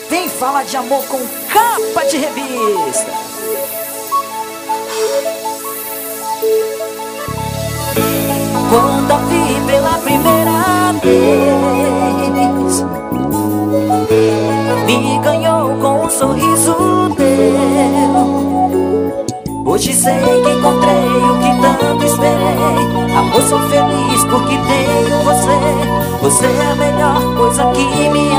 Vem falar de amor com capa de revista. Quando a vi pela primeira vez, me ganhou com um sorriso teu. Hoje sei que encontrei o que tanto esperei. Amor, sou feliz porque tenho você. Você é a melhor coisa que me